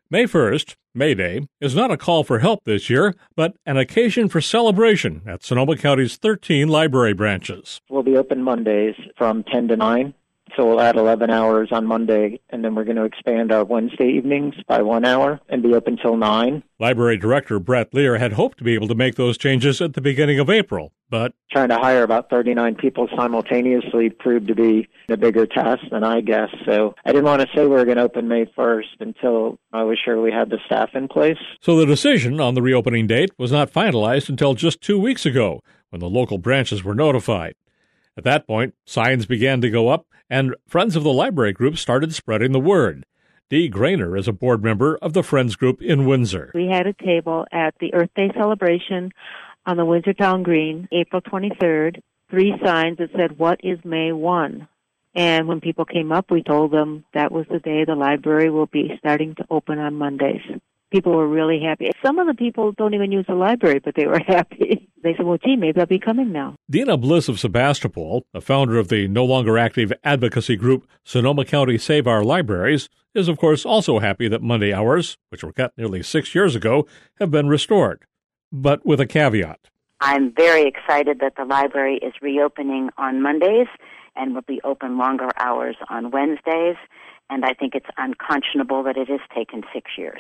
May 1st, May Day, is not a call for help this year, but an occasion for celebration at Sonoma County's 13 library branches. We'll be open Mondays from 10 to 9. So we'll add 11 hours on Monday, and then we're going to expand our Wednesday evenings by 1 hour and be open till 9. Library Director Brett Lear had hoped to be able to make those changes at the beginning of April, but trying to hire about 39 people simultaneously proved to be a bigger task than I guessed. So I didn't want to say we were going to open May 1st until I was sure we had the staff in place. So the decision on the reopening date was not finalized until just 2 weeks ago, when the local branches were notified. At that point, signs began to go up, and Friends of the Library Group started spreading the word. Dee Grainer is a board member of the Friends Group in Windsor. We had a table at the Earth Day celebration on the Windsor Town Green, April 23rd, 3 signs that said, "What is May 1?" And when people came up, we told them that was the day the library will be starting to open on Mondays. People were really happy. Some of the people don't even use the library, but they were happy. They said, well, gee, maybe I'll be coming now. Dina Bliss of Sebastopol, the founder of the no longer active advocacy group Sonoma County Save Our Libraries, is of course also happy that Monday hours, which were cut nearly 6 years ago, have been restored. But with a caveat. I'm very excited that the library is reopening on Mondays and will be open longer hours on Wednesdays, and I think it's unconscionable that it has taken 6 years.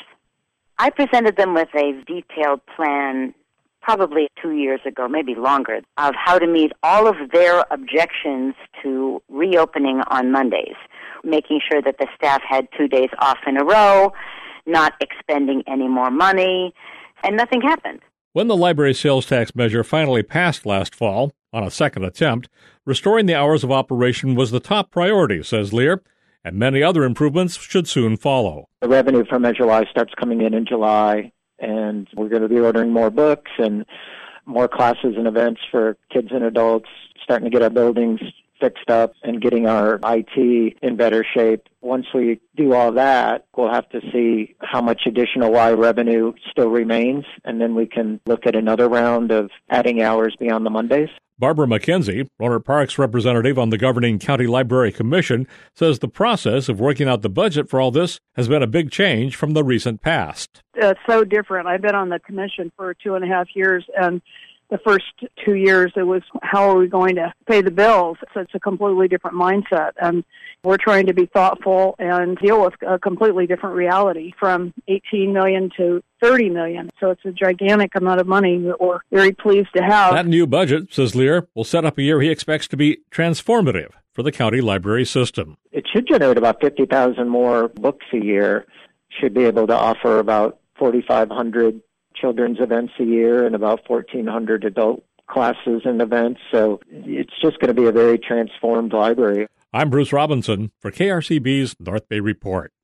I presented them with a detailed plan probably 2 years ago, maybe longer, of how to meet all of their objections to reopening on Mondays, making sure that the staff had 2 days off in a row, not expending any more money, and nothing happened. When the library sales tax measure finally passed last fall, on a second attempt, restoring the hours of operation was the top priority, says Lear, and many other improvements should soon follow. The revenue from Measure Y starts coming in July, and we're going to be ordering more books and more classes and events for kids and adults, starting to get our buildings fixed up and getting our IT in better shape. Once we do all that, we'll have to see how much additional Y revenue still remains, and then we can look at another round of adding hours beyond the Mondays. Barbara McKenzie, Rohnert Park's representative on the governing County Library Commission, says the process of working out the budget for all this has been a big change from the recent past. It's so different. I've been on the commission for 2.5 years, and the first 2 years it was, how are we going to pay the bills? So it's a completely different mindset, and we're trying to be thoughtful and deal with a completely different reality, from $18 million to $30 million. So it's a gigantic amount of money that we're very pleased to have. That new budget, says Lear, will set up a year he expects to be transformative for the county library system. It should generate about 50,000 more books a year, should be able to offer about 4,500 children's events a year and about 1,400 adult classes and events. So it's just going to be a very transformed library. I'm Bruce Robinson for KRCB's North Bay Report.